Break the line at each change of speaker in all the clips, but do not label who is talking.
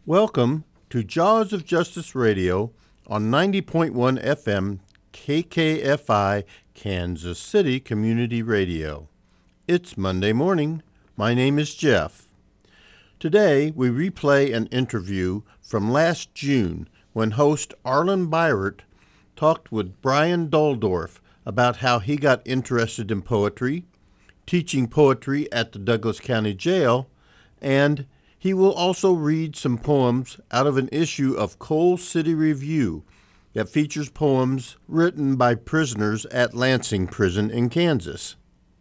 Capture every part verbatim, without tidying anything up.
Welcome to Jaws of Justice Radio on ninety point one F M K K F I Kansas City Community Radio. It's Monday morning. My name is Jeff. Today we replay an interview from last June when host Arlen Byrett talked with Brian Doldorf about how he got interested in poetry, teaching poetry at the Douglas County Jail, and he will also read some poems out of an issue of Coal City Review that features poems written by prisoners at Lansing Prison in Kansas.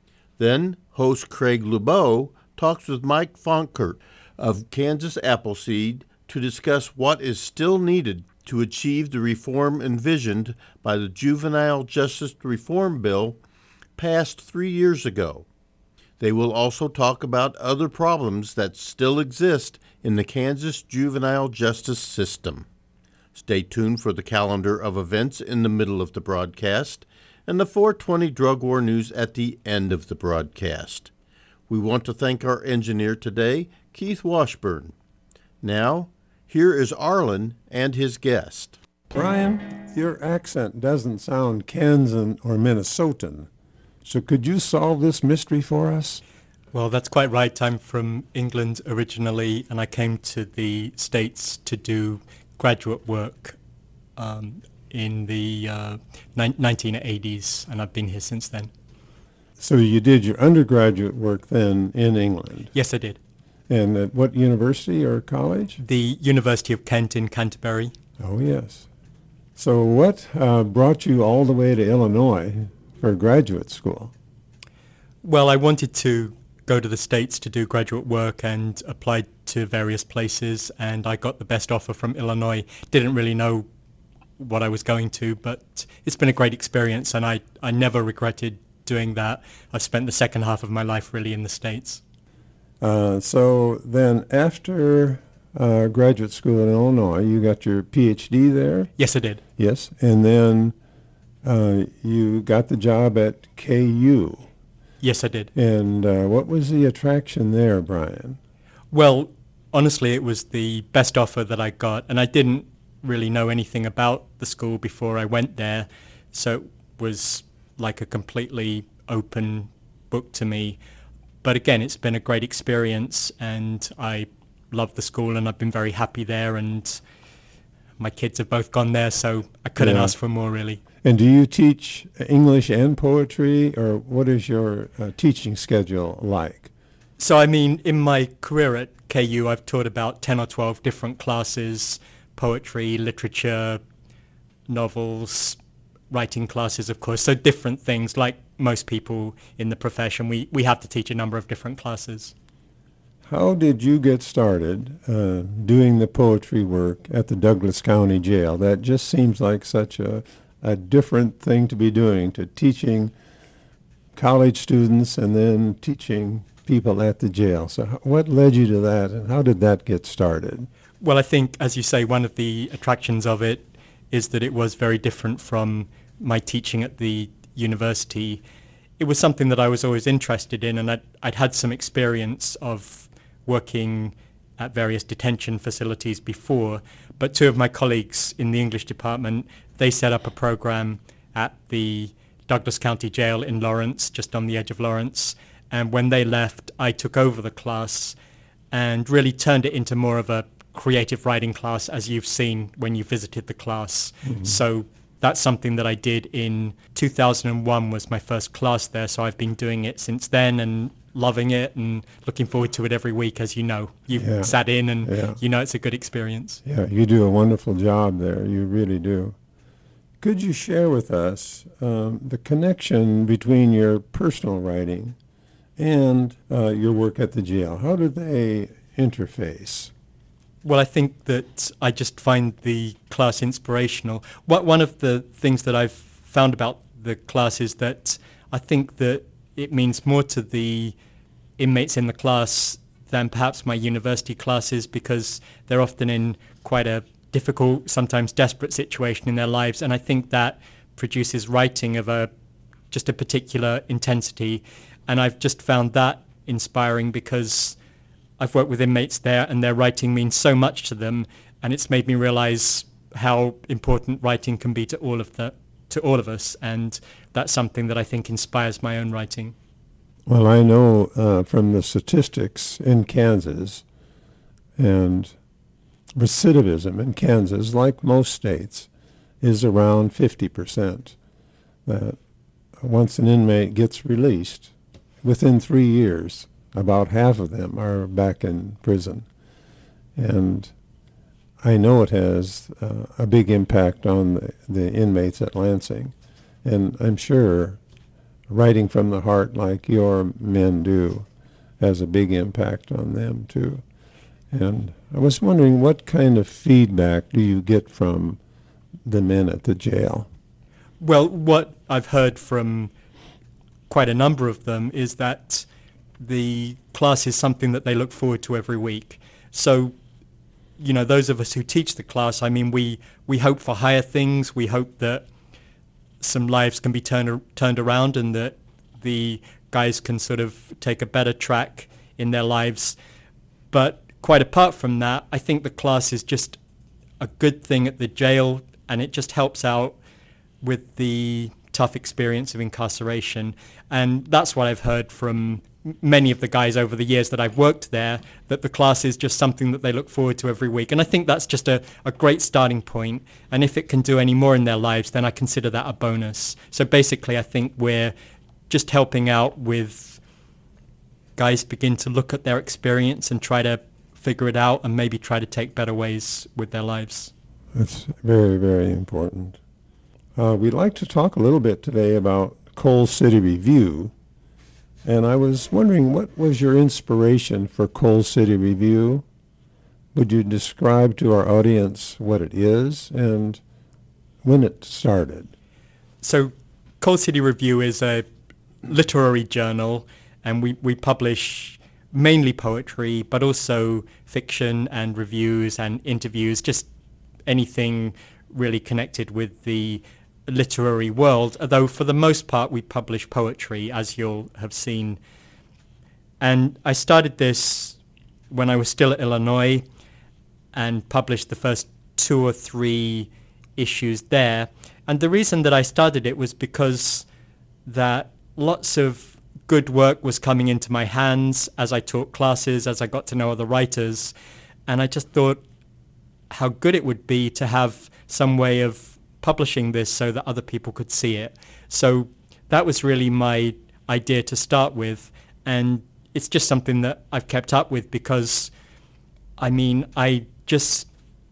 Then, host Craig Lubeau talks with Mike Fonkert of Kansas Appleseed to discuss what is still needed to achieve the reform envisioned by the Juvenile Justice Reform Bill passed three years ago. They will also talk about other problems that still exist in the Kansas juvenile justice system. Stay tuned for the calendar of events in the middle of the broadcast and the four twenty Drug War News at the end of the broadcast. We want to thank our engineer today, Keith Washburn. Now, here is Arlen and his guest.
Brian, your accent doesn't sound Kansan or Minnesotan. So could you solve this mystery for us?
Well, that's quite right. I'm from England originally, and I came to the States to do graduate work um, in the uh, ni- nineteen eighties, and I've been here since then.
So you did your undergraduate work then in England?
Yes, I did.
And at what university or college?
The University of Kent in Canterbury.
Oh, yes. So what uh, brought you all the way to Illinois for graduate school?
Well, I wanted to go to the States to do graduate work and applied to various places, and I got the best offer from Illinois. Didn't really know what I was going to, but it's been a great experience, and I, I never regretted doing that. I've spent the second half of my life really in the States.
Uh, so then after uh, graduate school in Illinois, you got your P H D there?
Yes, I did.
Yes, and then uh, you got the job at K U.
Yes, I did.
And uh, what was the attraction there, Brian?
Well, honestly, it was the best offer that I got, and I didn't really know anything about the school before I went there, so it was like a completely open book to me. But again, it's been a great experience, and I love the school, and I've been very happy there, and my kids have both gone there, so I couldn't
Yeah.
ask for more, really.
And do you teach English and poetry, or what is your uh, teaching schedule like?
So, I mean, in my career at K U, I've taught about ten or twelve different classes: poetry, literature, novels, writing classes, of course, so different things. Like most people in the profession, we, we have to teach a number of different classes.
How did you get started uh, doing the poetry work at the Douglas County Jail? That just seems like such a, a different thing to be doing, to teaching college students and then teaching people at the jail. So h- what led you to that, and how did that get started?
Well, I think, as you say, one of the attractions of it is that it was very different from my teaching at the university. It was something that I was always interested in, and I'd, I'd had some experience of working at various detention facilities before, but two of my colleagues in the English department, they set up a program at the Douglas County Jail in Lawrence, just on the edge of Lawrence, and when they left, I took over the class and really turned it into more of a creative writing class, as you've seen when you visited the class. Mm-hmm. So that's something that I did in two thousand one was my first class there, so I've been doing it since then and loving it and looking forward to it every week, as you know. You've
Yeah.
sat in and
Yeah.
you know it's a good experience.
Yeah, you do a wonderful job there. You really do. Could you share with us um, the connection between your personal writing and uh, your work at the jail? How do they interface?
Well, I think that I just find the class inspirational. What one of the things that I've found about the class is that I think that it means more to the inmates in the class than perhaps my university classes, because they're often in quite a difficult, sometimes desperate situation in their lives, and I think that produces writing of a just a particular intensity, and I've just found that inspiring because I've worked with inmates there, and their writing means so much to them, and it's made me realize how important writing can be to all of the to all of us, and that's something that I think inspires my own writing.
Well, I know uh, from the statistics in Kansas, and recidivism in Kansas, like most states, is around fifty percent. That once an inmate gets released, within three years, about half of them are back in prison. And I know it has uh, a big impact on the, the inmates at Lansing. And I'm sure writing from the heart like your men do has a big impact on them too. And I was wondering, what kind of feedback do you get from the men at the jail?
Well, what I've heard from quite a number of them is that the class is something that they look forward to every week. So, you know, those of us who teach the class, I mean, we, we hope for higher things. We hope that some lives can be turned turned around, and that the guys can sort of take a better track in their lives. But quite apart from that, I think the class is just a good thing at the jail, and it just helps out with the tough experience of incarceration. And that's what I've heard from many of the guys over the years that I've worked there, that the class is just something that they look forward to every week. And I think that's just a, a great starting point. And if it can do any more in their lives, then I consider that a bonus. So basically, I think we're just helping out with guys begin to look at their experience and try to figure it out, and maybe try to take better ways with their lives.
That's very, very important. Uh, we'd like to talk a little bit today about Coal City Review. And I was wondering, what was your inspiration for Coal City Review? Would you describe to our audience what it is and when it started?
So Coal City Review is a literary journal, and we, we publish mainly poetry, but also fiction and reviews and interviews, just anything really connected with the literary world, although for the most part we publish poetry, as you'll have seen. And I started this when I was still at Illinois and published the first two or three issues there. And the reason that I started it was because that lots of good work was coming into my hands as I taught classes, as I got to know other writers. And I just thought how good it would be to have some way of publishing this so that other people could see it. So that was really my idea to start with, and it's just something that I've kept up with because, I mean, I just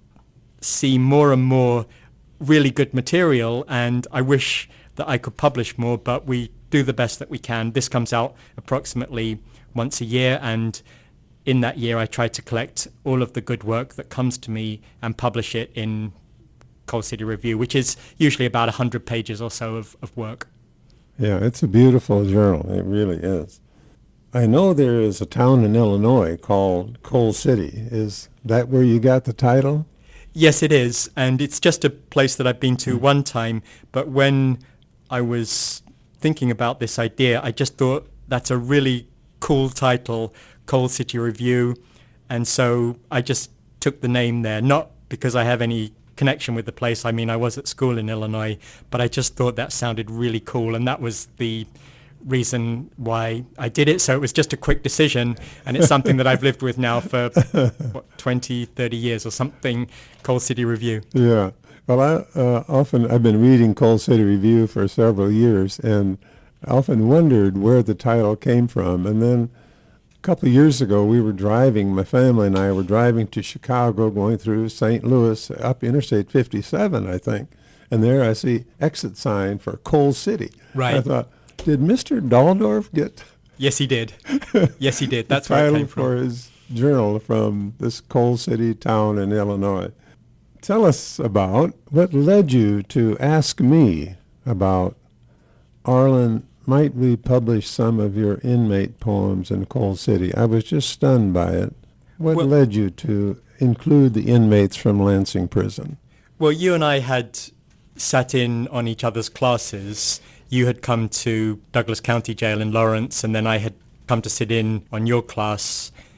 see more and more really good material, and I wish that I could publish more, but we do the best that we can. This comes out approximately once a year, and in that year I try to collect all of the good work that comes to me and publish it in Coal City Review, which is usually about one hundred pages or so of, of work.
Yeah, it's a beautiful journal. It really is. I know there is a town in Illinois called Coal City. Is that where you got the title?
Yes, it is. And it's just a place that I've been to one time. But when I was thinking about this idea, I just thought that's a really cool title, Coal City Review. And so I just took the name there, not because I have any connection with the place. I mean, I was at school in Illinois, but I just thought that sounded really cool, and that was the reason why I did it. So it was just a quick decision, and it's something that I've lived with now for what, twenty, thirty years or something, Coal City Review.
Yeah. Well, I uh, often, I've been reading Coal City Review for several years, and I often wondered where the title came from. And then a couple of years ago, we were driving, my family and I were driving to Chicago, going through Saint Louis, up Interstate fifty-seven, I think. And there I see exit sign for Coal City.
Right.
I thought, did Mister Daldorf get
Yes, he did. Yes, he did. That's
the
where it
title
came from.
for his journal from this Coal City town in Illinois? Tell us about what led you to ask me about, Arlen, might we publish some of your inmate poems in Coal City? I was just stunned by it. What
Well-
led you to include the inmates from Lansing Prison?
Well, you and I had sat in on each other's classes. You had come to Douglas County Jail in Lawrence, and then I had come to sit in on your class.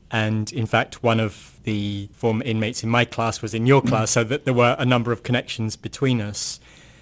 And in fact, one of the former inmates in my class was in your class, so that there were a number of connections between us.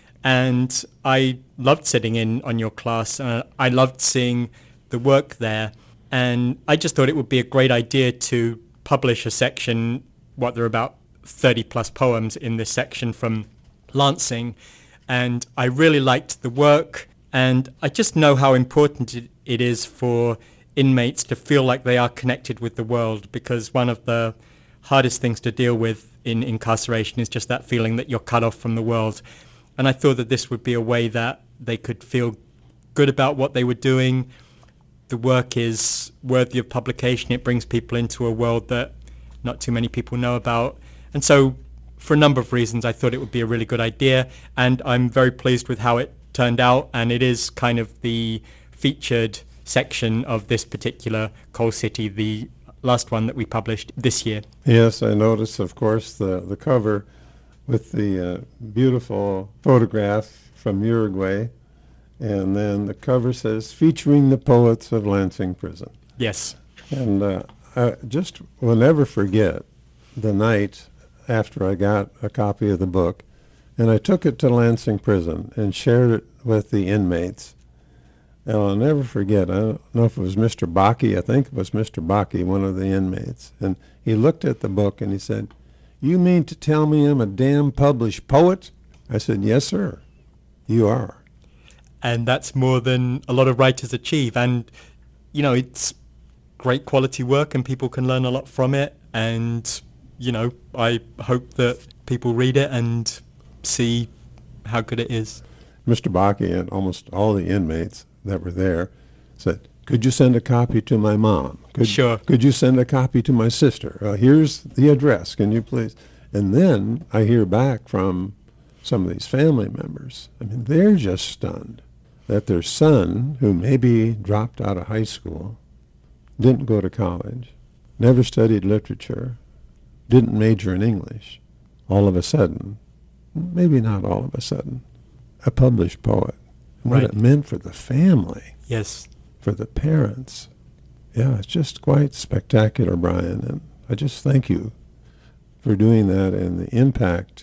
And I loved sitting in on your class. Uh, I loved seeing the work there. And I just thought it would be a great idea to publish a section, what there are about thirty plus poems in this section from Lansing. And I really liked the work. And I just know how important it, it is for inmates to feel like they are connected with the world, because one of the hardest things to deal with in incarceration is just that feeling that you're cut off from the world. And I thought that this would be a way that they could feel good about what they were doing. The work is worthy of publication. It brings people into a world that not too many people know about. And so for a number of reasons, I thought it would be a really good idea. And I'm very pleased with how it turned out. And it is kind of the featured section of this particular Coal City, the last one that we published this year.
Yes, I noticed, of course, the, the cover with the uh, beautiful photograph from Uruguay, and then the cover says, featuring the poets of Lansing Prison.
Yes.
And uh, I just will never forget the night after I got a copy of the book, and I took it to Lansing Prison and shared it with the inmates. And I'll never forget, I don't know if it was Mister Bakke, I think it was Mister Bakke, one of the inmates, and he looked at the book and he said, "You mean to tell me I'm a damn published poet?" I said, "Yes, sir, you are."
And that's more than a lot of writers achieve. And, you know, it's great quality work and people can learn a lot from it. And, you know, I hope that people read it and see how good it is.
Mister Bakke and almost all the inmates that were there said, "Could you send a copy to my mom? Could,
Sure.
Could you send a copy to my sister? Uh, here's the address. Can you please?" And then I hear back from some of these family members. I mean, they're just stunned that their son, who maybe dropped out of high school, didn't go to college, never studied literature, didn't major in English, all of a sudden, maybe not all of a sudden, a published poet. And what
Right.
it meant for the family,
Yes.
for the parents. Yeah, it's just quite spectacular, Brian. And I just thank you for doing that and the impact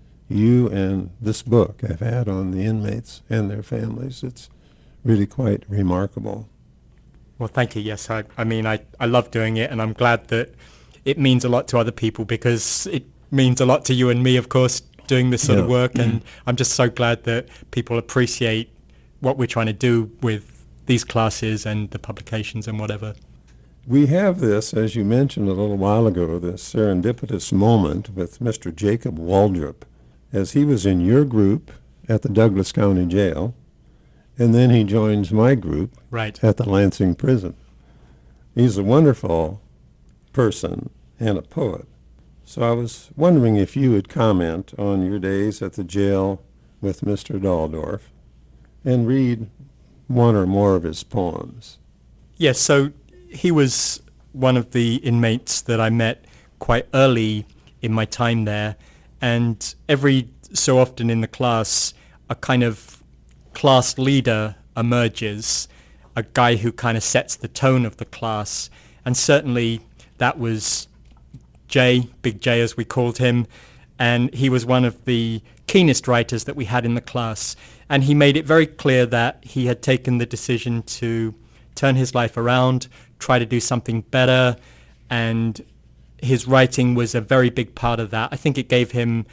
you and this book have had on the inmates and their families. It's really quite remarkable.
Well, thank you. Yes, I, I mean, I, I love doing it, and I'm glad that it means a lot to other people, because it means a lot to you and me, of course, doing this sort
Yeah.
of work. And I'm just so glad that people appreciate what we're trying to do with these classes and the publications and whatever.
We have this, as you mentioned a little while ago, this serendipitous moment with Mister Jacob Waldrop, as he was in your group at the Douglas County Jail, and then he joins my group
Right.
at the Lansing Prison. He's a wonderful person and a poet. So I was wondering if you would comment on your days at the jail with Mister Daldorf and read one or more of his poems.
Yes, so he was one of the inmates that I met quite early in my time there, and every so often in the class, a kind of class leader emerges, a guy who kind of sets the tone of the class, and certainly that was Jay, Big J as we called him, and he was one of the keenest writers that we had in the class, and he made it very clear that he had taken the decision to turn his life around, try to do something better, and his writing was a very big part of that. I think it gave him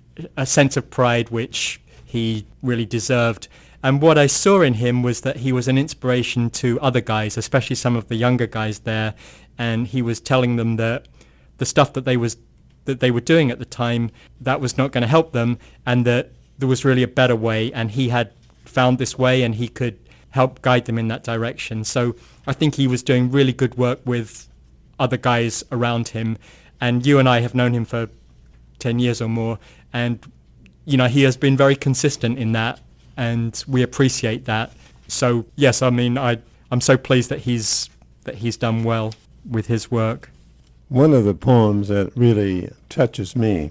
a sense of pride which he really deserved. And what I saw in him was that he was an inspiration to other guys, especially some of the younger guys there, and he was telling them that the stuff that they was that they were doing at the time, that was not going to help them, and that there was really a better way, and he had found this way and he could help guide them in that direction. So I think he was doing really good work with other guys around him, and you and I have known him for ten years or more, and you know, he has been very consistent in that, and we appreciate that. So yes, I mean, I I'm so pleased that he's that he's done well with his work.
One of the poems that really touches me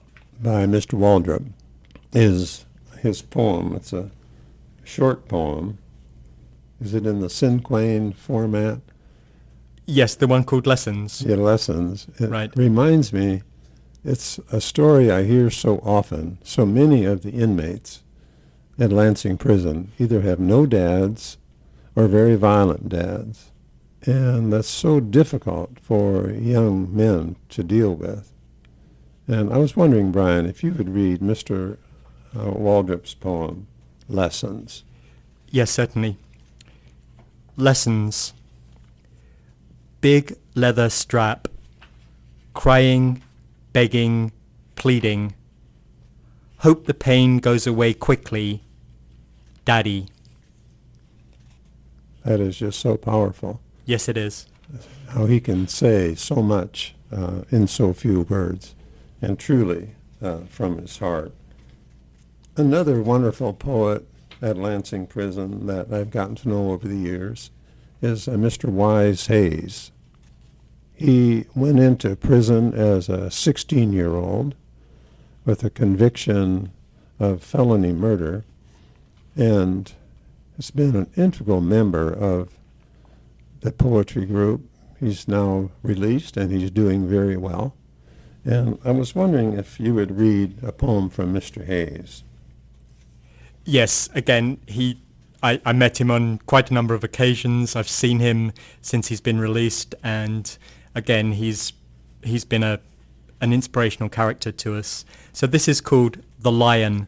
by Mister Waldrop is his poem. It's a short poem. Is it in the cinquain format?
Yes, the one called Lessons.
Yeah, Lessons. It
Right.
reminds me, it's a story I hear so often. So many of the inmates at Lansing Prison either have no dads or very violent dads. And that's so difficult for young men to deal with. And I was wondering, Brian, if you would read Mister Uh, Waldrop's poem, Lessons.
Yes, certainly. Lessons. Big leather strap. Crying, begging, pleading. Hope the pain goes away quickly. Daddy.
That is just so powerful.
Yes, it is.
How he can say so much uh, in so few words, and truly uh, from his heart. Another wonderful poet at Lansing Prison that I've gotten to know over the years is uh, Mister Wise Hayes. He went into prison as a sixteen-year-old with a conviction of felony murder, and has been an integral member of the poetry group. He's now released, and he's doing very well. And I was wondering if you would read a poem from Mister Hayes.
Yes, again, he. I, I met him on quite a number of occasions. I've seen him since he's been released, and again, he's he's been a an inspirational character to us. So this is called The Lion.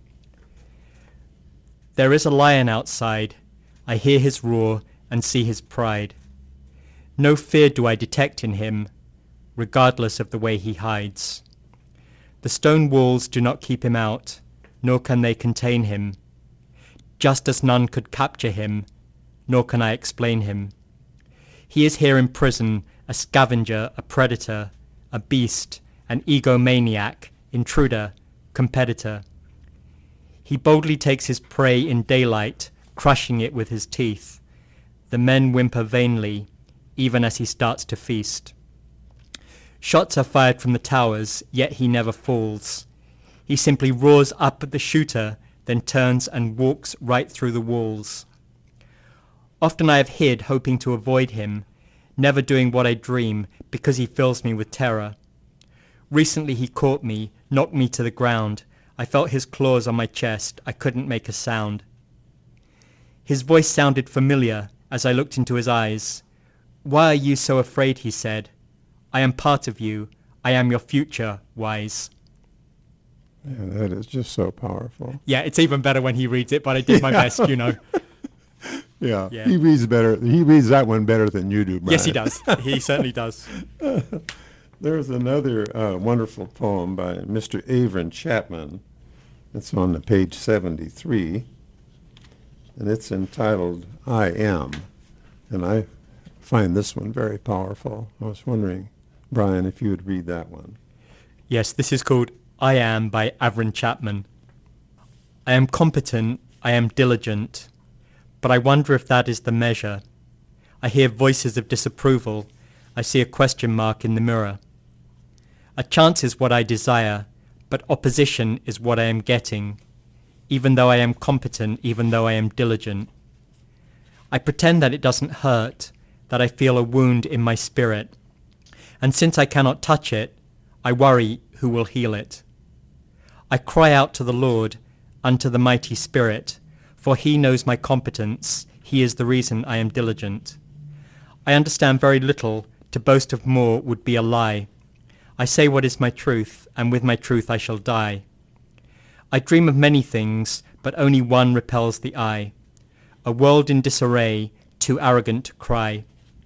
There is a lion outside. I hear his roar and see his pride. No fear do I detect in him, regardless of the way he hides. The stone walls do not keep him out, nor can they contain him. Just as none could capture him, nor can I explain him. He is here in prison, a scavenger, a predator, a beast, an egomaniac, intruder, competitor. He boldly takes his prey in daylight, crushing it with his teeth. The men whimper vainly, even as he starts to feast. Shots are fired from the towers, yet he never falls. He simply roars up at the shooter, then turns and walks right through the walls. Often I have hid, hoping to avoid him, never doing what I dream, because he fills me with terror. Recently he caught me, knocked me to the ground. I felt his claws on my chest. I couldn't make a sound. His voice sounded familiar as I looked into his eyes. Why are you so afraid, he said. I am part of you. I am your future, Wise.
Yeah, that is just so powerful.
Yeah, it's even better when he reads it, but I did my
Yeah.
best, you know.
Yeah.
Yeah.
he reads better. He reads that one better than you do, Brian.
Yes, he does. He certainly does.
There's another uh, wonderful poem by Mister Avron Chapman. It's on the page seventy-three, and it's entitled I Am. And I find this one very powerful. I was wondering, Brian, if you would read that one.
Yes, this is called I Am by Avron Chapman. I am competent, I am diligent, but I wonder if that is the measure. I hear voices of disapproval. I see a question mark in the mirror. A chance is what I desire, but opposition is what I am getting, even though I am competent, even though I am diligent. I pretend that it doesn't hurt, that I feel a wound in my spirit, and since I cannot touch it, I worry who will heal it. I cry out to the Lord, unto the mighty Spirit, for he knows my competence, he is the reason I am diligent. I understand very little, to boast of more would be a lie. I say what is my truth, and with my truth I shall die. I dream of many things, but only one repels the eye. A world in disarray, too arrogant to cry.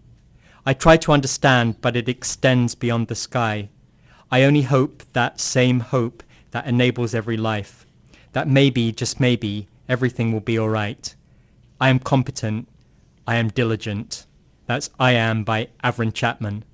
I try to understand, but it extends beyond the sky. I only hope that same hope that enables every life, that maybe, just maybe, everything will be all right. I am competent. I am diligent. That's I Am by Avron Chapman.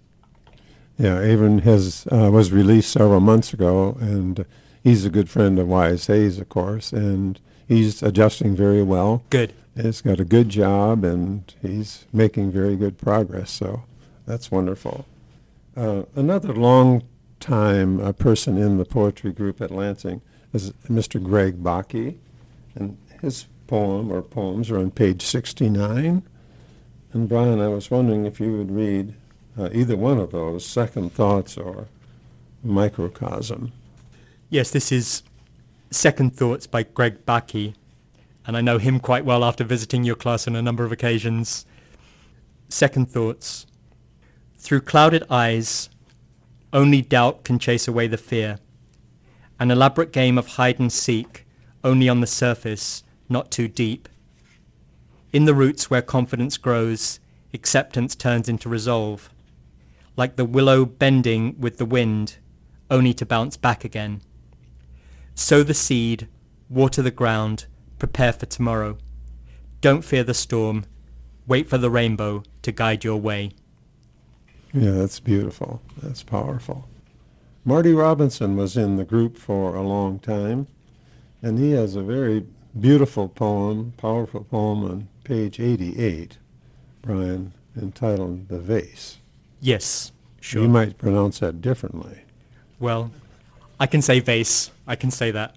Yeah, Avron has uh, was released several months ago, and he's a good friend of Wise Hayes, of course, and he's adjusting very well.
Good.
He's got a good job, and he's making very good progress, so that's wonderful. Uh, another long-time uh, person in the poetry group at Lansing is Mister Greg Bakke, and his poem or poems are on page sixty-nine, And Brian, I was wondering if you would read uh, either one of those, Second Thoughts or Microcosm.
Yes, this is Second Thoughts by Greg Bakke, and I know him quite well after visiting your class on a number of occasions. Second Thoughts. Through clouded eyes, only doubt can chase away the fear. An elaborate game of hide and seek, only on the surface, not too deep. In the roots where confidence grows, acceptance turns into resolve. Like the willow bending with the wind, only to bounce back again. Sow the seed, water the ground, prepare for tomorrow. Don't fear the storm, wait for the rainbow to guide your way.
Yeah, that's beautiful. That's powerful. Marty Robinson was in the group for a long time, and he has a very beautiful poem, powerful poem on page eighty-eight, Brian, entitled The Vase.
Yes, sure.
You might pronounce that differently.
Well, I can say vase. I can say that.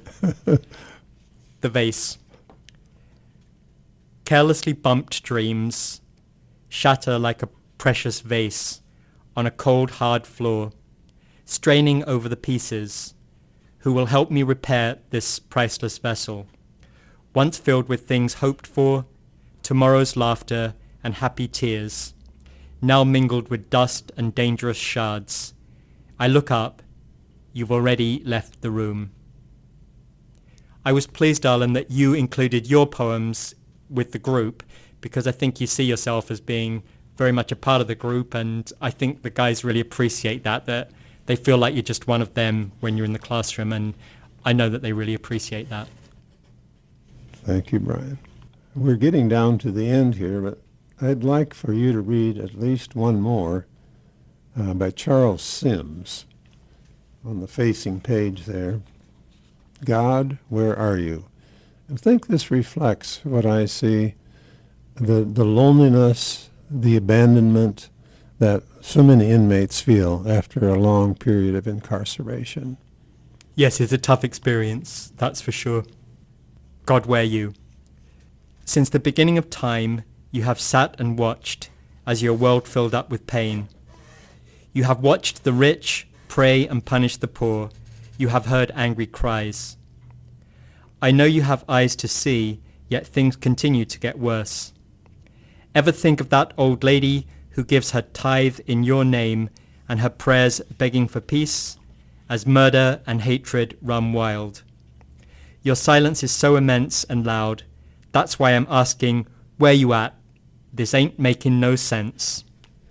The vase. Carelessly bumped dreams shatter like a precious vase on a cold, hard floor, straining over the pieces. Who will help me repair this priceless vessel, once filled with things hoped for, tomorrow's laughter and happy tears, now mingled with dust and dangerous shards. I look up. You've already left the room. I was pleased, Arlen, that you included your poems with the group, because I think you see yourself as being very much a part of the group, and I think the guys really appreciate that, that they feel like you're just one of them when you're in the classroom, and I know that they really appreciate that.
Thank you, Brian. We're getting down to the end here, but I'd like for you to read at least one more uh, by Charles Sims on the facing page there. God, where are you? I think this reflects what I see, the, the loneliness, the abandonment that so many inmates feel after a long period of incarceration.
Yes, it's a tough experience, that's for sure. God, where you? Since the beginning of time, you have sat and watched as your world filled up with pain. You have watched the rich pray and punish the poor. You have heard angry cries. I know you have eyes to see, yet things continue to get worse. Ever think of that old lady who gives her tithe in your name and her prayers begging for peace, as murder and hatred run wild? Your silence is so immense and loud. That's why I'm asking, where you at? This ain't making no sense.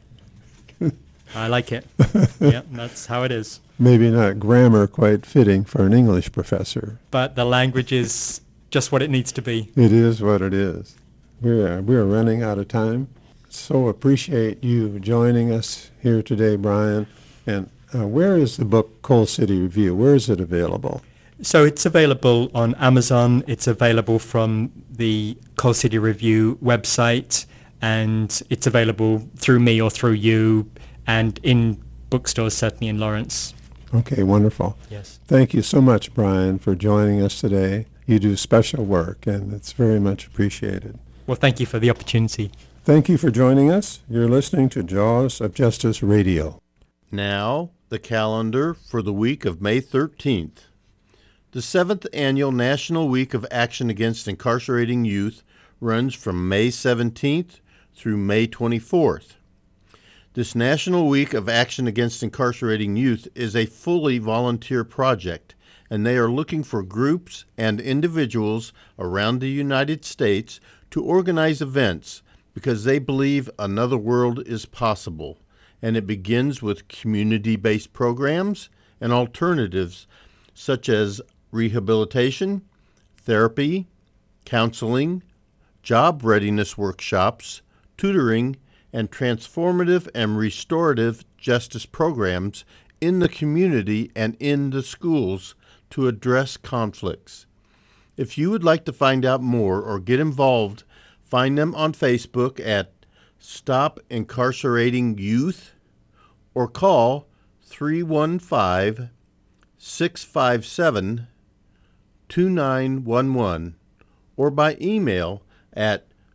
I like it. Yeah, that's how it is.
Maybe not grammar quite fitting for an English professor.
But the language is just what it needs to be.
It is what it is. We're, we're running out of time. So appreciate you joining us here today, Brian. And uh, where is the book Coal City Review? Where is it available?
So it's available on Amazon. It's available from the Coal City Review website, and it's available through me or through you, and in bookstores, certainly in Lawrence.
Okay, wonderful.
Yes.
Thank you so much, Brian, for joining us today. You do special work, and it's very much appreciated.
Well, thank you for the opportunity.
Thank you for joining us. You're listening to Jaws of Justice Radio.
Now, the calendar for the week of May thirteenth. The seventh Annual National Week of Action Against Incarcerating Youth runs from May seventeenth through May twenty-fourth. This National Week of Action Against Incarcerating Youth is a fully volunteer project, and they are looking for groups and individuals around the United States to organize events because they believe another world is possible, and it begins with community-based programs and alternatives such as rehabilitation, therapy, counseling, job readiness workshops, tutoring, and transformative and restorative justice programs in the community and in the schools to address conflicts. If you would like to find out more or get involved, find them on Facebook at Stop Incarcerating Youth or call three one five, six five seven, two nine one one or by email at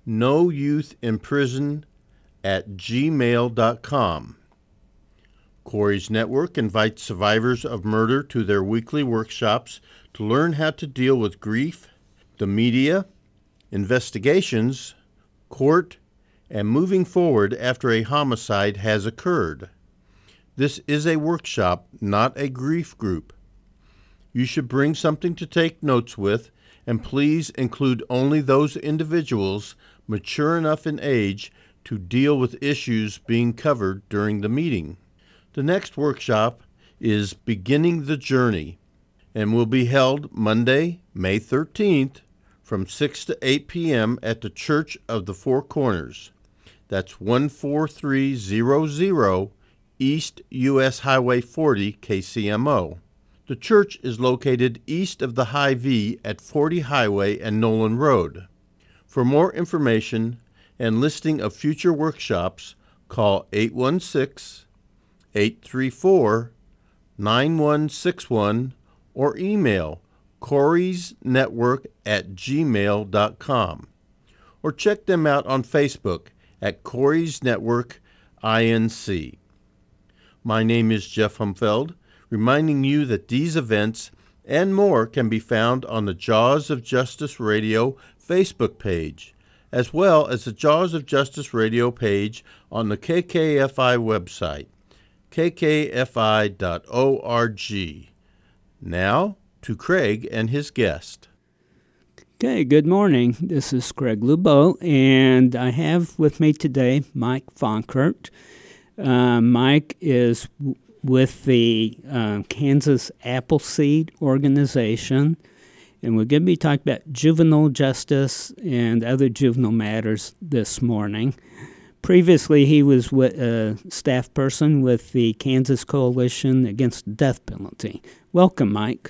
no youth in prison at gmail dot com. Corey's Network invites survivors of murder to their weekly workshops to learn how to deal with grief, the media, investigations, court, and moving forward after a homicide has occurred. This is a workshop, not a grief group. You should bring something to take notes with, and please include only those individuals mature enough in age to deal with issues being covered during the meeting. The next workshop is Beginning the Journey and will be held Monday, May thirteenth from six to eight p.m. at the Church of the Four Corners. That's one four three zero zero East U S Highway forty, K C M O. The church is located east of the Hy-Vee at forty Highway and Nolan Road. For more information and listing of future workshops, call eight one six, eight three four, nine one six one or email corysnetwork at gmail dot com or check them out on Facebook at Corey's Network Inc. My name is Jeff Humfeld, reminding you that these events and more can be found on the Jaws of Justice Radio Facebook page, as well as the Jaws of Justice Radio page on the K K F I website, k k f i dot org. Now, to Craig and his guest.
Okay, good morning. This is Craig Lubeau, and I have with me today Mike Fonkert. Uh, Mike is w- with the uh, Kansas Appleseed Organization, and we're going to be talking about juvenile justice and other juvenile matters this morning. Previously, he was a staff person with the Kansas Coalition Against the Death Penalty. Welcome, Mike.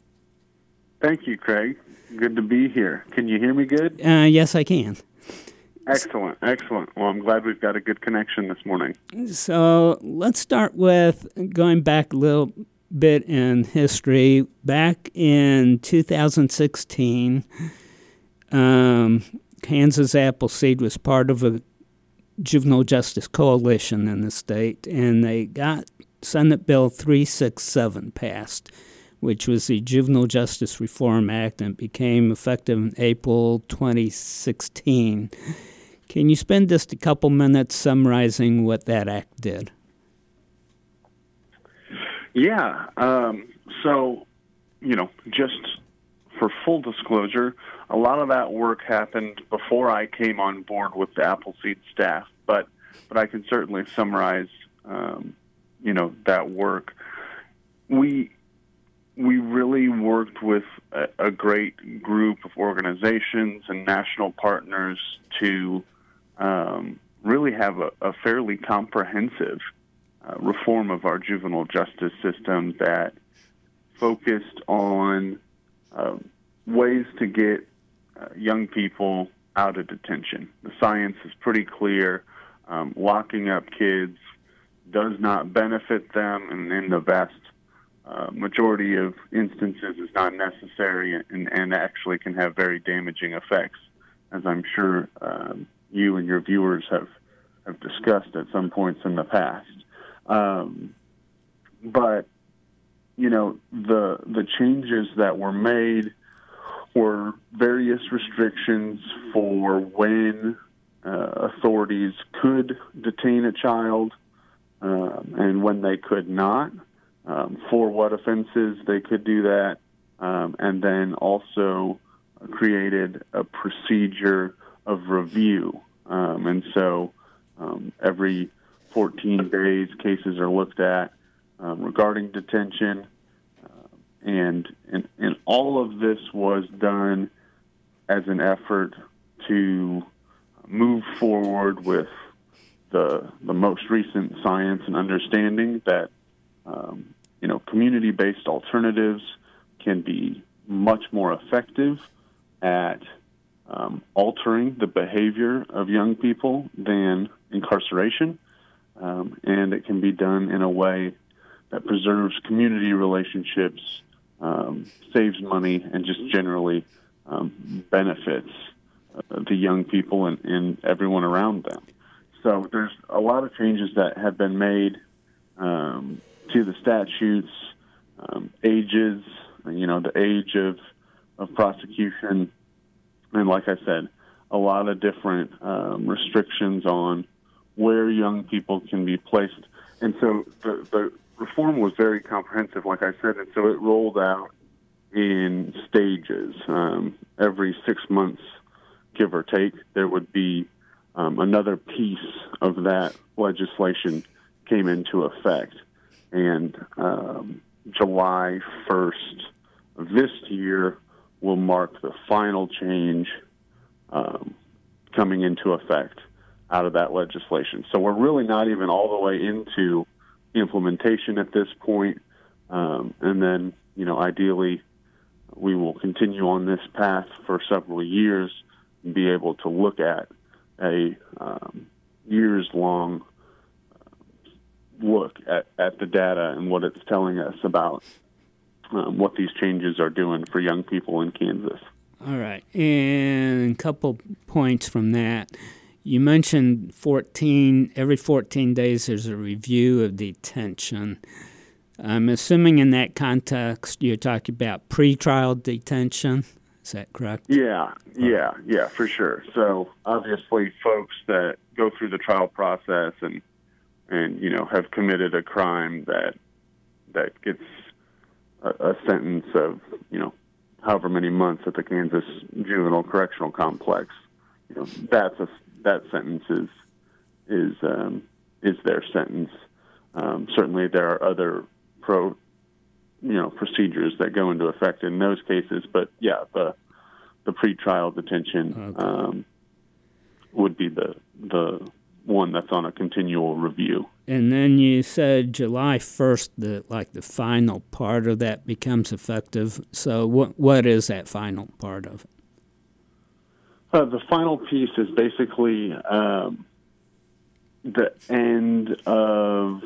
Thank you, Craig. Good to be here. Can you hear me good?
Uh, yes, I can.
Excellent, excellent. Well, I'm glad we've got a good connection this morning.
So let's start with going back a little bit in history. Back in two thousand sixteen, um, Kansas Appleseed was part of a juvenile justice coalition in the state, and they got Senate Bill three sixty-seven passed, which was the Juvenile Justice Reform Act, and it became effective in April twenty sixteen. Can you spend just a couple minutes summarizing what that act did?
Yeah. Um, so, you know, just for full disclosure, a lot of that work happened before I came on board with the Appleseed staff, but but I can certainly summarize, um, you know, that work. We we really worked with a, a great group of organizations and national partners to um, really have a, a fairly comprehensive uh, reform of our juvenile justice system that focused on uh, ways to get uh, young people out of detention. The science is pretty clear. Um, locking up kids does not benefit them, and in the vast uh, majority of instances is not necessary and, and actually can have very damaging effects, as I'm sure um, you and your viewers have, have discussed at some points in the past. Um, but, you know, the the changes that were made were various restrictions for when uh, authorities could detain a child um, and when they could not, um, for what offenses they could do that, um, and then also created a procedure of review. Um, and so um, every fourteen days, cases are looked at um, regarding detention. And, and and all of this was done as an effort to move forward with the the most recent science and understanding that um, you know community-based alternatives can be much more effective at um, altering the behavior of young people than incarceration, um, and it can be done in a way that preserves community relationships, Um, saves money, and just generally um, benefits uh, the young people and, and everyone around them. So there's a lot of changes that have been made um, to the statutes, um, ages, you know, the age of, of prosecution, and like I said, a lot of different um, restrictions on where young people can be placed. And so the, the reform was very comprehensive, like I said, and so it rolled out in stages. Um, every six months, give or take, there would be um, another piece of that legislation came into effect. And um, July first of this year will mark the final change um, coming into effect out of that legislation. So we're really not even all the way into implementation at this point. Um, and then, you know, ideally, we will continue on this path for several years and be able to look at a um, years-long look at, at the data and what it's telling us about um, what these changes are doing for young people in Kansas.
All right. And a couple points from that. You mentioned fourteen, every fourteen days there's a review of detention. I'm assuming in that context you're talking about pretrial detention. Is that correct?
Yeah, yeah, yeah, for sure. So obviously folks that go through the trial process and, and you know, have committed a crime that that gets a, a sentence of, you know, however many months at the Kansas Juvenile Correctional Complex, you know, that's a, that sentence is is um, is their sentence. Um, certainly, there are other pro, you know, procedures that go into effect in those cases, but yeah, the the pretrial detention
okay.
um, would be the the one that's on a continual review.
And then you said July first, the like the final part of that becomes effective. So what what is that final part of it?
Uh, the final piece is basically um, the end of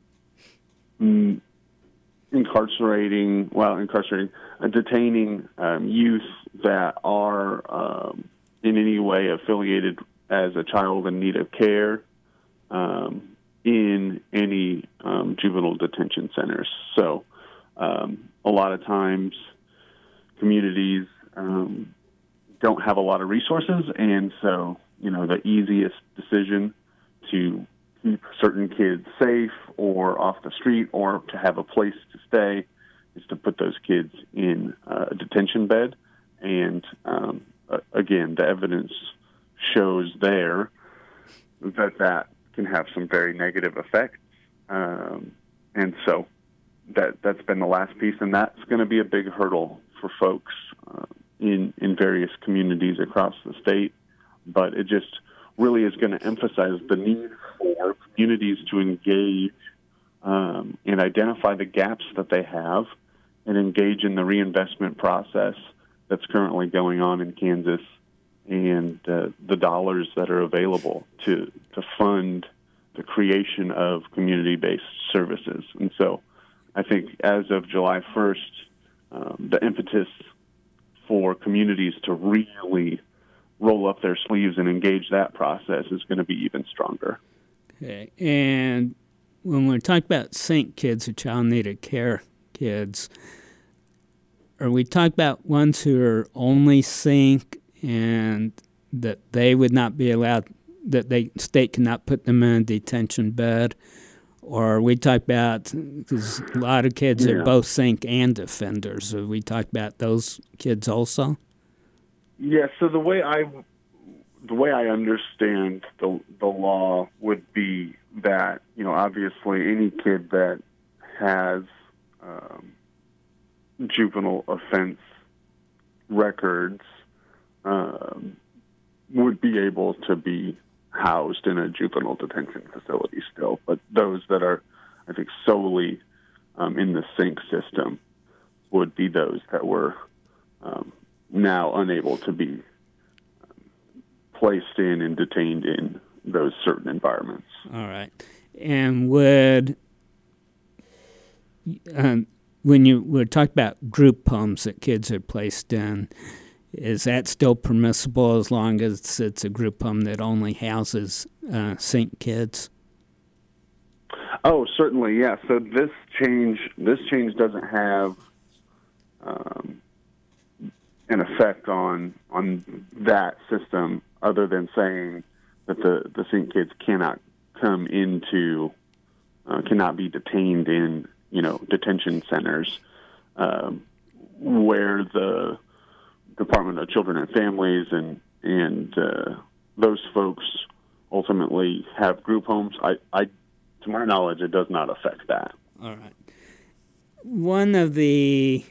mm, incarcerating, well, incarcerating, uh, detaining um, youth that are um, in any way affiliated as a child in need of care um, in any um, juvenile detention centers. So um, a lot of times communities um, don't have a lot of resources, and so, you know, the easiest decision to keep certain kids safe or off the street or to have a place to stay is to put those kids in a detention bed. And um, again, the evidence shows there that that can have some very negative effects. Um, and so that, that's been the last piece, and that's going to be a big hurdle for folks uh, in, in various communities across the state. But it just really is going to emphasize the need for communities to engage um, and identify the gaps that they have and engage in the reinvestment process that's currently going on in Kansas and uh, the dollars that are available to, to fund the creation of community-based services. And so I think as of July first, um, the impetus for communities to really roll up their sleeves and engage that process is going to be even stronger.
Okay. And when we're talking about SYNC kids, or child needed care kids, are we talking about ones who are only SYNC and that they would not be allowed, that the state cannot put them in a detention bed? Or are we talking about, because a lot of kids
Yeah.
are both SYNC and offenders, are we talking about those kids also?
Yeah, so the way I the way I understand the the law would be that, you know, obviously any kid that has um, juvenile offense records um, would be able to be housed in a juvenile detention facility still, but those that are, I think, solely um, in the SYNC system would be those that were um, now unable to be um, placed in and detained in those certain environments.
All right. And would, um, when you were talking about group homes that kids are placed in, Is that still permissible as long as it's a group home that only houses uh, Sync kids?
Oh, certainly, yeah. So this change, this change doesn't have um, an effect on on that system, other than saying that the the Sync kids cannot come into, uh, cannot be detained in, you know, detention centers, um, where the Department of Children and Families and and uh, those folks ultimately have group homes. I, I, to my knowledge, it does not affect that.
All right. One of the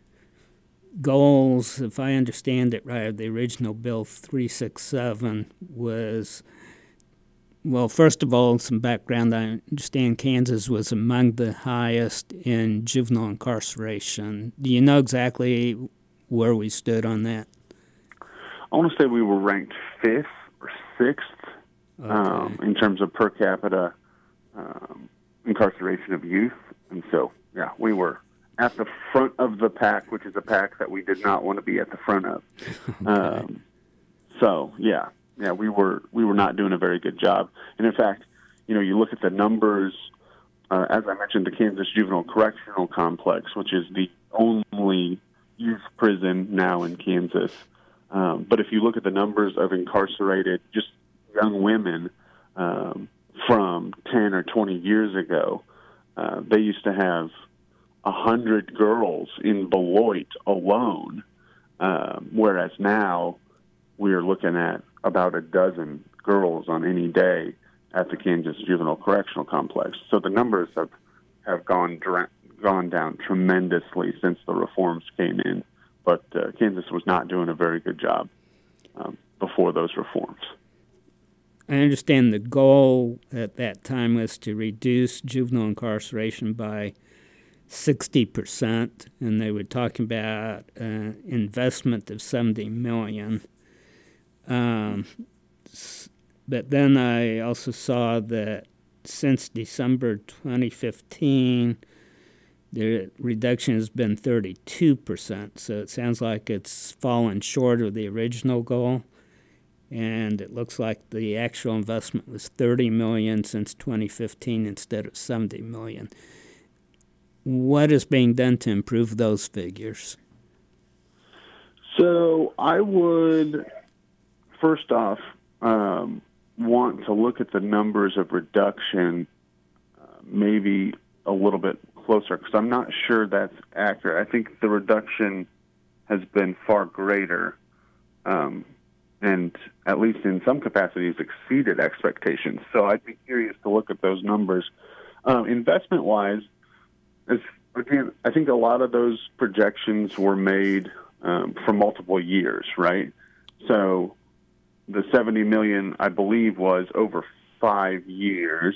goals, if I understand it right, of the original Bill three sixty-seven was, well, first of all, some background. I understand Kansas was among the highest in juvenile incarceration. Do you know exactly where we stood on that?
I want to say we were ranked fifth or sixth
Okay.
um, in terms of per capita um, incarceration of youth. And so, yeah, we were at the front of the pack, which is a pack that we did not want to be at the front of.
Okay.
Um, so, yeah, yeah, we were we were not doing a very good job. And in fact, you know, you look at the numbers. Uh, as I mentioned, the Kansas Juvenile Correctional Complex, which is the only youth prison now in Kansas. Um, but if you look at the numbers of incarcerated, just young women um, from ten or twenty years ago, uh, they used to have one hundred girls in Beloit alone, um, whereas now we're looking at about a dozen girls on any day at the Kansas Juvenile Correctional Complex. So the numbers have, have gone direct, gone down tremendously since the reforms came in, but uh, Kansas was not doing a very good job um, before those reforms.
I understand the goal at that time was to reduce juvenile incarceration by sixty percent, and they were talking about uh, investment of seventy million dollars. Um, but then I also saw that since December twenty fifteen, the reduction has been thirty-two percent, so it sounds like it's fallen short of the original goal. And it looks like the actual investment was thirty million dollars since twenty fifteen instead of seventy million dollars. What is being done to improve those figures?
So I would, first off, um, want to look at the numbers of reduction uh, maybe a little bit closer, because I'm not sure that's accurate. I think the reduction has been far greater, um, and at least in some capacities exceeded expectations. So I'd be curious to look at those numbers. Um, investment-wise, as, again, I think a lot of those projections were made um, for multiple years, right? So the seventy million dollars, I believe, was over five years,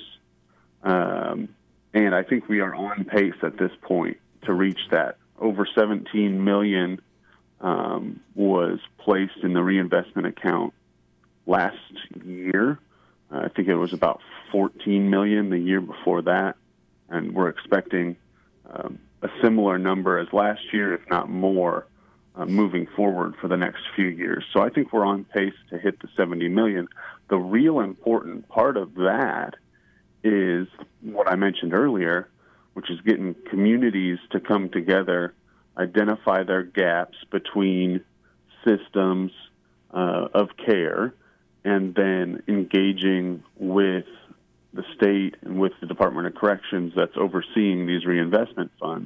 um, and I think we are on pace at this point to reach that. Over seventeen million dollars um, was placed in the reinvestment account last year. Uh, I think it was about fourteen million dollars the year before that, and we're expecting um, a similar number as last year, if not more, uh, moving forward for the next few years. So I think we're on pace to hit the seventy million dollars. The real important part of that is what I mentioned earlier, which is getting communities to come together, identify their gaps between systems uh, of care, and then engaging with the state and with the Department of Corrections that's overseeing these reinvestment funds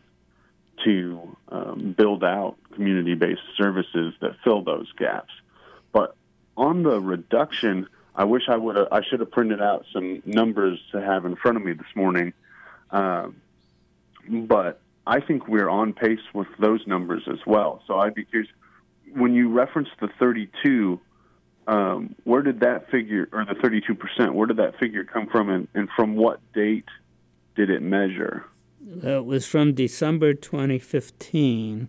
to um, build out community-based services that fill those gaps. But on the reduction, I wish I would I should have printed out some numbers to have in front of me this morning. Uh, but I think we're on pace with those numbers as well. So I'd be curious, when you reference the thirty-two, um, where did that figure, or the thirty-two percent, where did that figure come from, and, and from what date did it measure?
It was from December twenty fifteen,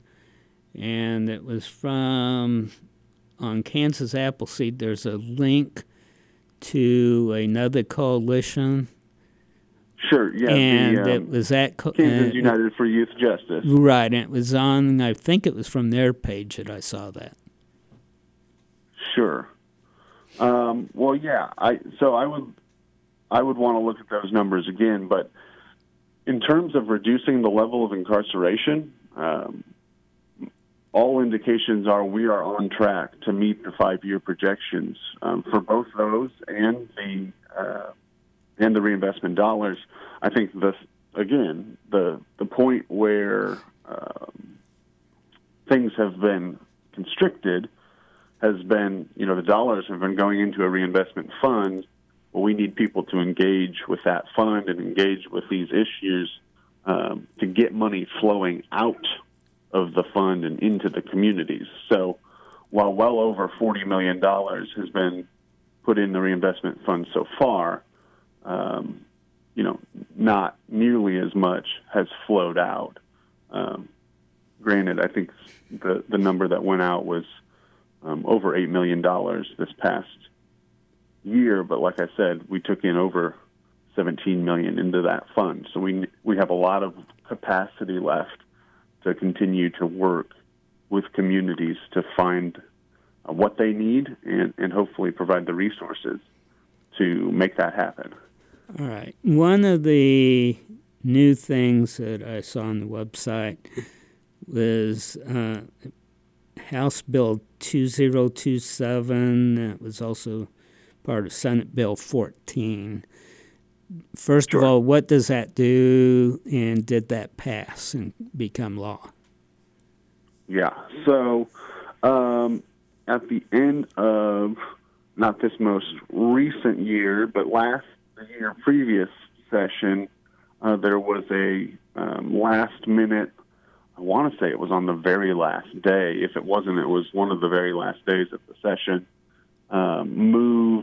and it was from, on Kansas Appleseed, there's a link to another coalition.
Sure, yeah.
And
the, um,
it was at co-
Kansas
uh,
United for Youth Justice.
Right, and it was on, I think it was from their page that I saw that.
Sure. Um, well, yeah. I so I would I would want to look at those numbers again, but in terms of reducing the level of incarceration, um, all indications are we are on track to meet the five-year projections um, for both those and the uh, and the reinvestment dollars. I think the again the the point where um, things have been constricted has been, you know, the dollars have been going into a reinvestment fund. Well, we need people to engage with that fund and engage with these issues um, to get money flowing out of the fund and into the communities. So while well over forty million dollars has been put in the reinvestment fund so far, um, you know, not nearly as much has flowed out. Um, granted, I think the, the number that went out was um, over eight million dollars this past year, but like I said, we took in over seventeen million dollars into that fund. So we we have a lot of capacity left to continue to work with communities to find uh, what they need and, and hopefully provide the resources to make that happen.
All right. One of the new things that I saw on the website was uh, House Bill two thousand twenty-seven. That was also part of Senate Bill fourteen. First
Sure.
of all, what does that do, and did that pass and become law?
Yeah. So um, at the end of not this most recent year, but last year, previous session, uh, there was a um, last minute, I want to say it was on the very last day. If it wasn't, it was one of the very last days of the session. Um, move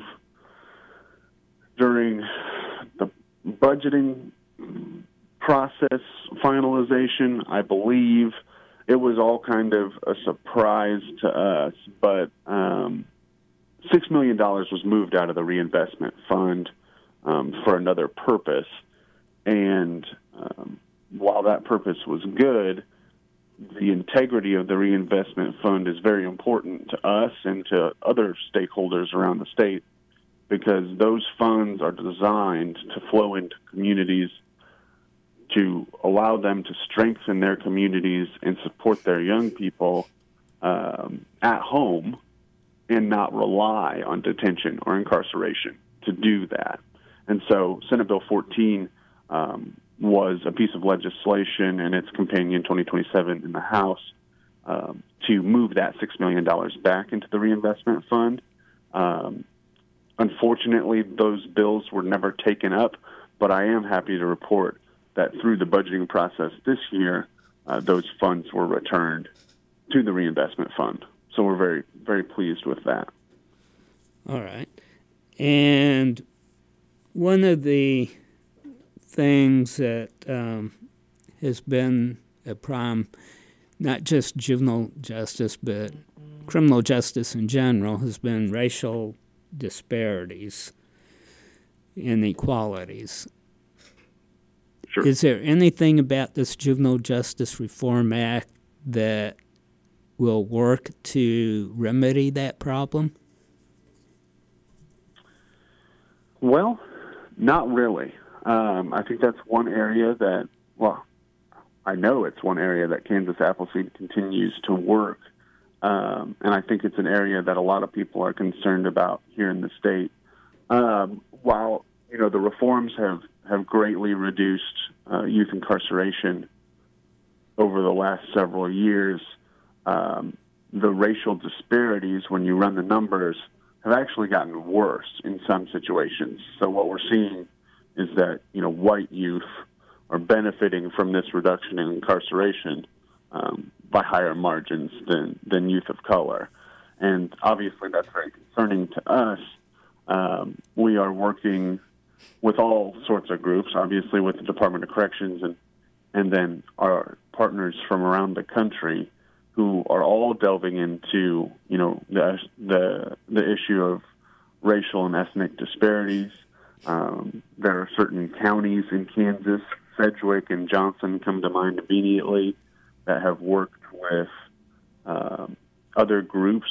during the budgeting process finalization, I believe. It was all kind of a surprise to us, but um, six million dollars was moved out of the reinvestment fund um, for another purpose. And um, while that purpose was good, the integrity of the reinvestment fund is very important to us and to other stakeholders around the state, because those funds are designed to flow into communities to allow them to strengthen their communities and support their young people um, at home and not rely on detention or incarceration to do that. And so Senate Bill fourteen um, was a piece of legislation, and its companion twenty twenty-seven in the House, um, to move that six million dollars back into the reinvestment fund. Um, unfortunately, those bills were never taken up, but I am happy to report that through the budgeting process this year, uh, those funds were returned to the reinvestment fund. So we're very, very pleased with that.
All right. And one of the things that um, has been a problem, not just juvenile justice, but criminal justice in general, has been racial disparities, inequalities.
Sure.
Is there anything about this Juvenile Justice Reform Act that will work to remedy that problem?
Well, not really. Um, I think that's one area that, well, I know it's one area that Kansas Appleseed continues to work, um, and I think it's an area that a lot of people are concerned about here in the state. Um, while, you know, the reforms have, have greatly reduced uh, youth incarceration over the last several years, um, the racial disparities, when you run the numbers, have actually gotten worse in some situations. So what we're seeing is that, you know, white youth are benefiting from this reduction in incarceration um, by higher margins than, than youth of color. And obviously that's very concerning to us. Um, we are working with all sorts of groups, obviously with the Department of Corrections and, and then our partners from around the country who are all delving into, you know, the the, the issue of racial and ethnic disparities. Um, there are certain counties in Kansas, Sedgwick and Johnson come to mind immediately, that have worked with um, other groups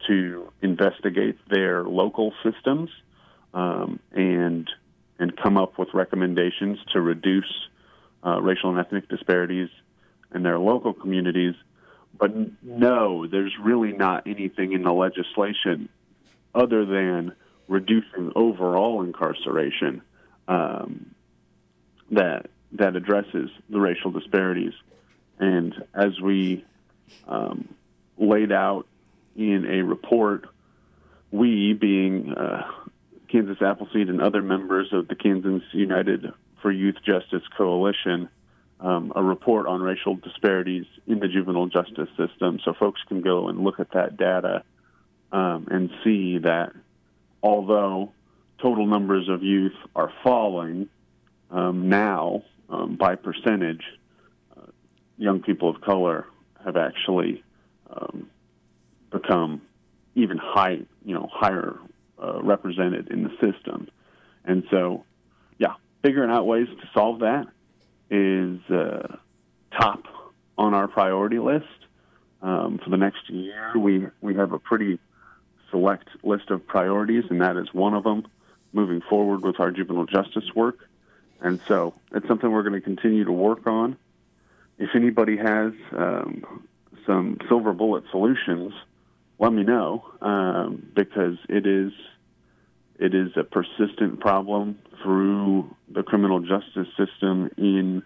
to investigate their local systems um, and and come up with recommendations to reduce uh, racial and ethnic disparities in their local communities. But no, there's really not anything in the legislation other than reducing overall incarceration um, that that addresses the racial disparities. And as we um, laid out in a report, we, being uh, Kansas Appleseed and other members of the Kansas United for Youth Justice Coalition, um, a report on racial disparities in the juvenile justice system. So folks can go and look at that data um, and see that although total numbers of youth are falling um, now um, by percentage, uh, young people of color have actually um, become even high, you know, higher uh, represented in the system. And so, yeah, figuring out ways to solve that is uh, top on our priority list. Um, for the next year, we we have a pretty select list of priorities, and that is one of them, moving forward with our juvenile justice work. And so it's something we're going to continue to work on. If anybody has um, some silver bullet solutions, let me know, um, because it is it is a persistent problem through the criminal justice system in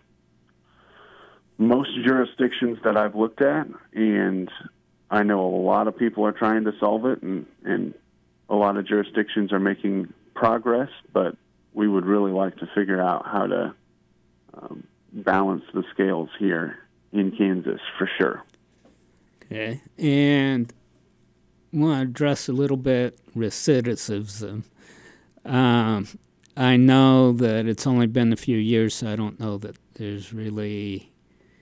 most jurisdictions that I've looked at, and I know a lot of people are trying to solve it, and, and a lot of jurisdictions are making progress, but we would really like to figure out how to um, balance the scales here in Kansas for sure.
Okay, and I want to address a little bit recidivism. Um, I know that it's only been a few years, so I don't know that there's really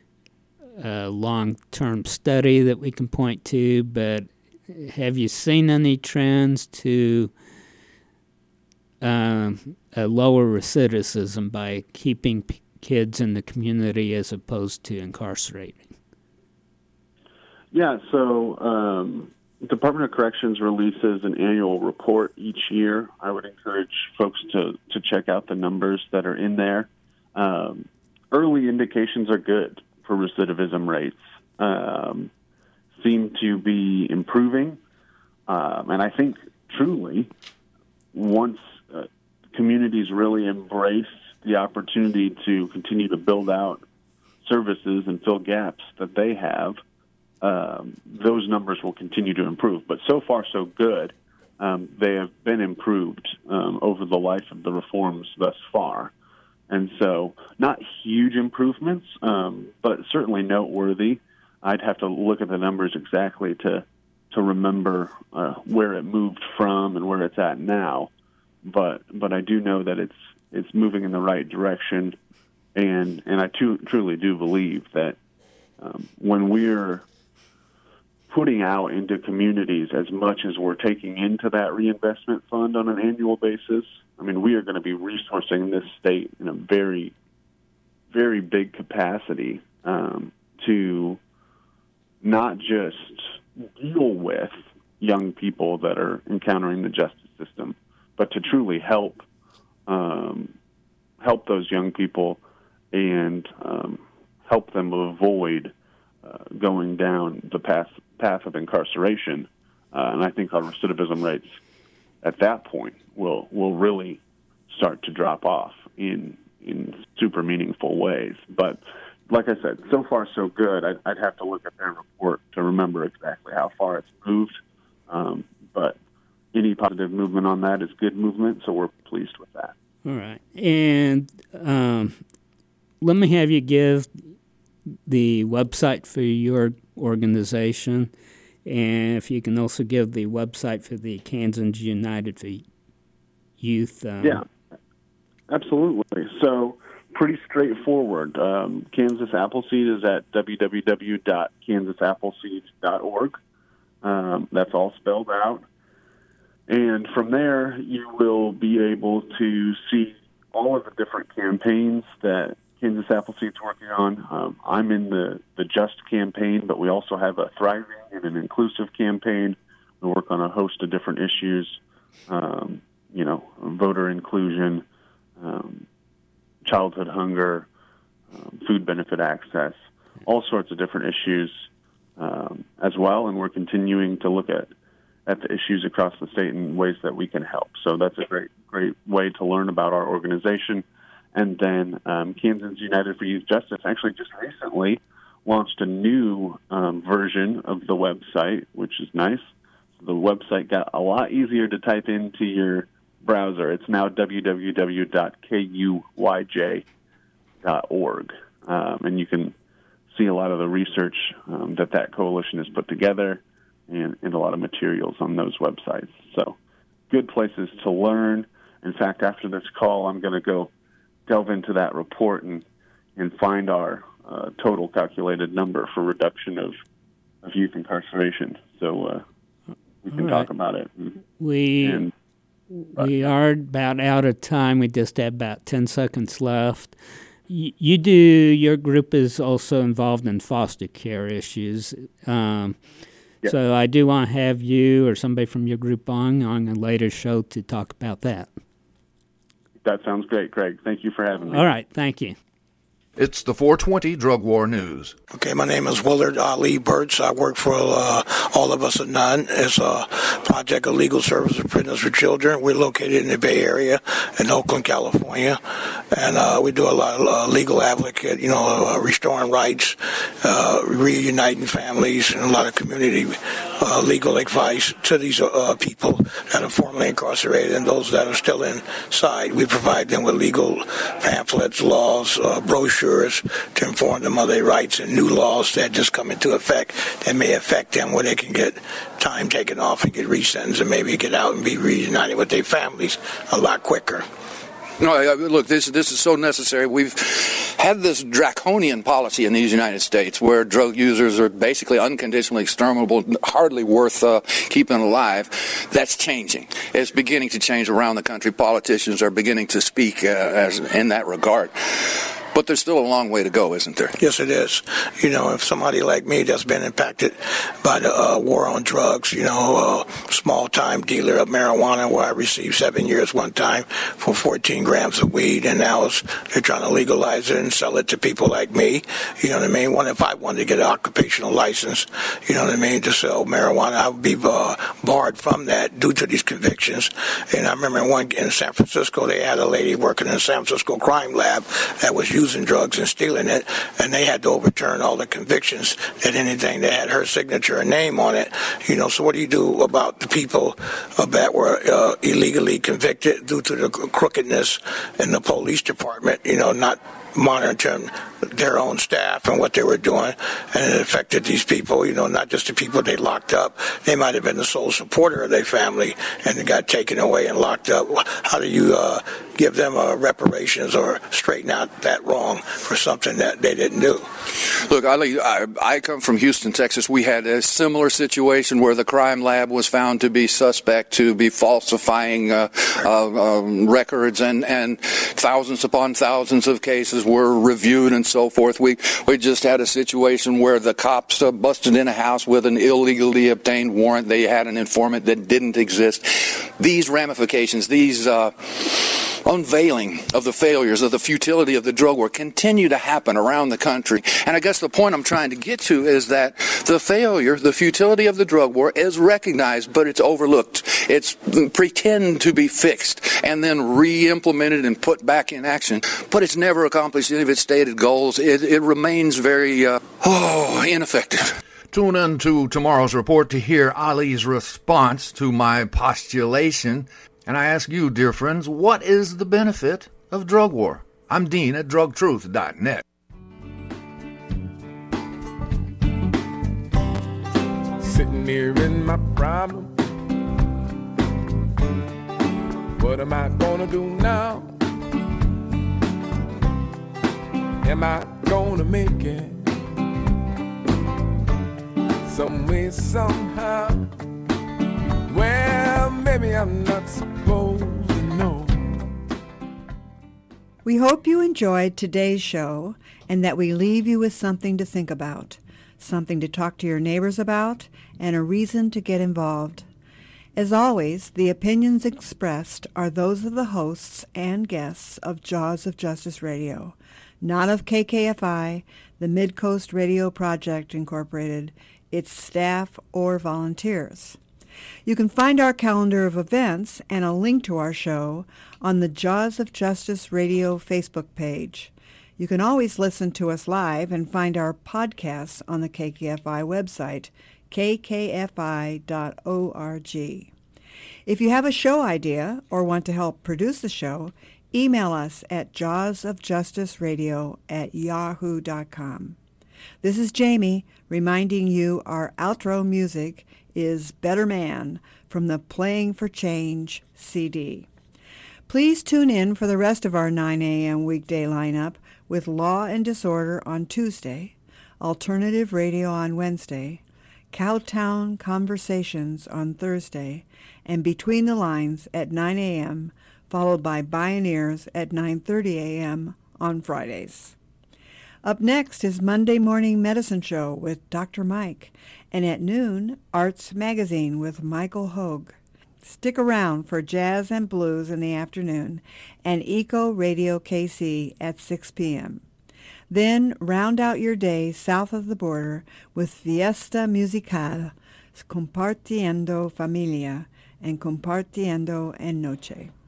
a long-term study that we can point to, but have you seen any trends to um, a lower recidivism by keeping p- kids in the community as opposed to incarcerating?
Yeah, so um, Department of Corrections releases an annual report each year. I would encourage folks to, to check out the numbers that are in there. Um, early indications are good for recidivism rates. Um, seem to be improving. Um, and I think truly once uh, communities really embrace the opportunity to continue to build out services and fill gaps that they have, um, those numbers will continue to improve. But so far, so good. Um, they have been improved um, over the life of the reforms thus far. And so not huge improvements, um, but certainly noteworthy. I'd have to look at the numbers exactly to to remember uh, where it moved from and where it's at now. But but I do know that it's it's moving in the right direction, and and I too, truly do believe that um, when we're putting out into communities as much as we're taking into that reinvestment fund on an annual basis, I mean, we are going to be resourcing this state in a very, very big capacity um, to not just deal with young people that are encountering the justice system, but to truly help um, help those young people and um, help them avoid uh, going down the path path of incarceration. Uh, and I think our recidivism rates at that point will will really start to drop off in in super meaningful ways. But like I said, so far so good. I'd, I'd have to look at their report to remember exactly how far it's moved. Um, but any positive movement on that is good movement, so we're pleased with that.
All right. And um, let me have you give the website for your organization, and if you can also give the website for the Kansas United for Youth. Um,
yeah, absolutely. So pretty straightforward. Um, Kansas Appleseed is at w w w dot kansas appleseed dot org. Um, that's all spelled out. And from there, you will be able to see all of the different campaigns that Kansas Appleseed's working on. Um, I'm in the, the JUST campaign, but we also have a Thriving and an Inclusive campaign. We work on a host of different issues, um, you know, voter inclusion, um, childhood hunger, um, food benefit access, all sorts of different issues um, as well. And we're continuing to look at, at the issues across the state in ways that we can help. So that's a great, great way to learn about our organization. And then um, Kansans United for Youth Justice actually just recently launched a new um, version of the website, which is nice. So the website got a lot easier to type into your browser. It's now w w w dot k u y j dot org. Um, and you can see a lot of the research um, that that coalition has put together and, and a lot of materials on those websites. So good places to learn. In fact, after this call, I'm going to go delve into that report and, and find our uh, total calculated number for reduction of, of youth incarceration. So uh, we can
right.
talk about it. And,
we
and,
we are about out of time. We just have about ten seconds left. Y- you do, your group is also involved in foster care issues. Um,
Yes.
So I do want to have you or somebody from your group on on a later show to talk about that.
That sounds great, Craig. Thank you for having me.
All right. Thank you.
It's the four twenty Drug War News.
Okay, my name is Willard Ali Burtz. I work for uh, All of Us at None. It's a project of legal service for prisoners for children. We're located in the Bay Area in Oakland, California. And uh, we do a lot of uh, legal advocate, you know, uh, restoring rights, uh, reuniting families, and a lot of community uh, legal advice to these uh, people that are formerly incarcerated and those that are still inside. We provide them with legal pamphlets, laws, uh, brochures, to inform them of their rights and new laws that just come into effect that may affect them, where they can get time taken off and get resentenced and maybe get out and be reunited with their families a lot quicker.
No, look, this this is so necessary. We've had this draconian policy in these United States where drug users are basically unconditionally exterminable, hardly worth uh, keeping alive. That's changing. It's beginning to change around the country. Politicians are beginning to speak uh, as in that regard. But there's still a long way to go, isn't there?
Yes, it is. You know, if somebody like me that's been impacted by the uh, war on drugs, you know, a small-time dealer of marijuana where I received seven years one time for fourteen grams of weed, and now it's, they're trying to legalize it and sell it to people like me. You know what I mean? What if I wanted to get an occupational license, you know what I mean, to sell marijuana, I would be uh, barred from that due to these convictions. And I remember one in San Francisco, they had a lady working in the San Francisco crime lab that was using drugs and stealing it, and they had to overturn all the convictions that anything that had her signature and name on it. You know, so what do you do about the people uh, that were uh, illegally convicted due to the crookedness in the police department, you know, not monitoring their own staff and what they were doing, and it affected these people, you know, not just the people they locked up. They might have been the sole supporter of their family and they got taken away and locked up. How do you uh, give them uh, reparations or straighten out that wrong for something that they didn't do?
Look, I, I come from Houston, Texas. We had a similar situation where the crime lab was found to be suspect, to be falsifying uh, uh, um, records, and, and thousands upon thousands of cases were reviewed and so forth. We we just had a situation where the cops uh, busted in a house with an illegally obtained warrant. They had an informant that didn't exist. These ramifications, these uh, unveiling of the failures, of the futility of the drug war continue to happen around the country. And I guess the point I'm trying to get to is that the failure, the futility of the drug war is recognized, but it's overlooked. It's pretend to be fixed and then re-implemented and put back in action, but it's never accomplished any of its stated goals. It, it remains very, uh, oh, ineffective.
Tune in to tomorrow's report to hear Ali's response to my postulation. And I ask you, dear friends, what is the benefit of drug war? I'm Dean at drug truth dot net.
Sitting here in my problem. What am I gonna do now? Am I gonna make it? Some way, somehow. Well, maybe I'm not supposed to know.
We hope you enjoyed today's show and that we leave you with something to think about, something to talk to your neighbors about, and a reason to get involved. As always, the opinions expressed are those of the hosts and guests of Jaws of Justice Radio, not of K K F I, the Midcoast Radio Project, Incorporated, its staff, or volunteers. You can find our calendar of events and a link to our show on the Jaws of Justice Radio Facebook page. You can always listen to us live and find our podcasts on the K K F I website, k k f i dot org. If you have a show idea or want to help produce the show, email us at jawsofjusticeradio at yahoo dot com. This is Jamie reminding you our outro music is Better Man from the Playing for Change C D. Please tune in for the rest of our nine a.m. weekday lineup with Law and Disorder on Tuesday, Alternative Radio on Wednesday, Cowtown Conversations on Thursday, and Between the Lines at nine a.m., followed by Bioneers at nine thirty a.m. on Fridays. Up next is Monday Morning Medicine Show with Doctor Mike, and at noon, Arts Magazine with Michael Hogue. Stick around for Jazz and Blues in the afternoon and Eco Radio K C at six p.m. Then round out your day south of the border with Fiesta Musical, Compartiendo Familia, and Compartiendo en Noche.